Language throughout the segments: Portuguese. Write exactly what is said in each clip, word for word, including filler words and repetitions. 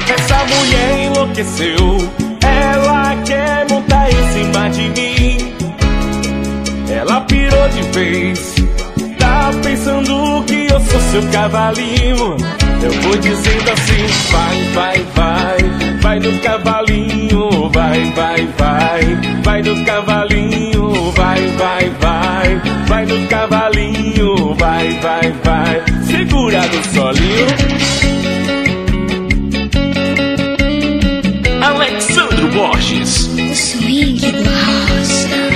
Essa mulher enlouqueceu, ela quer montar em cima de mim. Ela pirou de vez, tá pensando que eu sou seu cavalinho. Eu vou dizendo assim, vai, vai, vai, vai no cavalinho, vai, vai, vai, vai no cavalinho, vai, vai, vai, vai no cavalinho, vai, vai, vai, segura no solinho. Alexandro Borges, o swing do Rosa.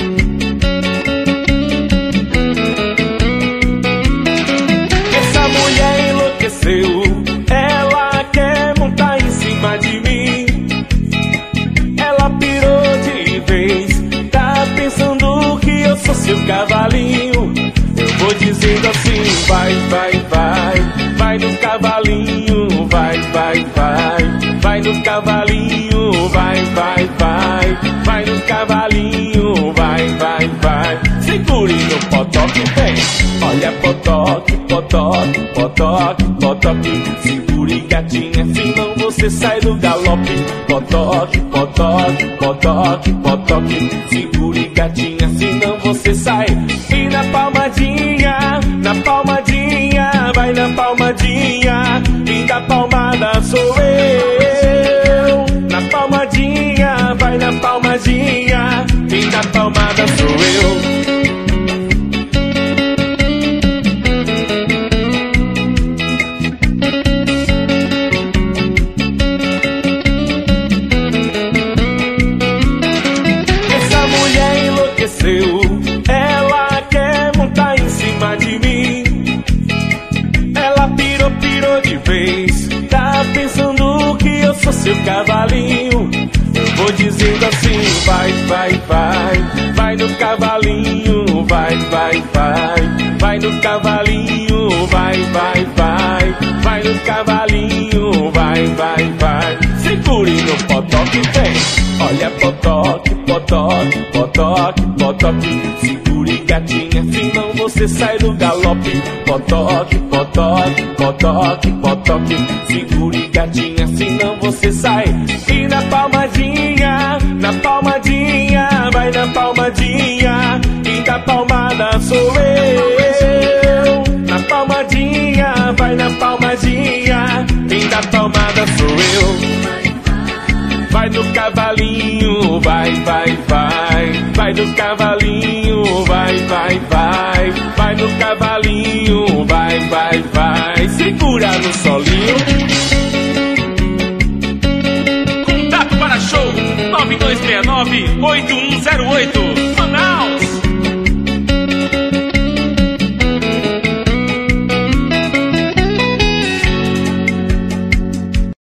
Essa mulher enlouqueceu, ela quer montar em cima de mim. Ela pirou de vez, tá pensando que eu sou seu cavalinho. Eu vou dizendo assim, vai, vai, vai, vai no cavalinho, vai, vai, vai, vai no cavalinho, vai, vai, vai, vai no cavalinho, vai, vai, vai, segure no potoque, vem. Olha potoque, potoque, potoque, potoque, segure gatinha, senão você sai do galope. Potoque, potoque, potoque, potoque, segure gatinha, senão você sai. E na palmadinha, na palmadinha, vai na palmadinha, e da palmada sou eu. Na palmadinha, vai na palmadinha, e da palmada sou eu. Ela quer montar em cima de mim. Ela pirou, pirou de vez, tá pensando que eu sou seu cavalinho. Eu vou dizendo assim, vai, vai, vai, vai no cavalinho, vai, vai, vai, vai no cavalinho, vai, vai, vai, vai no cavalinho, vai, vai, vai, segure no potoque, vem. Olha potoque, potoque, potoque, potoque, segure gatinha, senão você sai do galope. Potoque, potoque, potoque, potoque, segure gatinha, senão você sai. E na palmadinha, na palmadinha, vai na palmadinha, e da palmada sou eu. Na palmadinha, vai na palmadinha, e da palmada sou eu. Vai no cavalinho, vai, vai, vai, vai no cavalinho, vai, vai, vai, vai no cavalinho, vai, vai, vai, segura no solinho. Contato para show nove dois seis nove, oito um zero oito.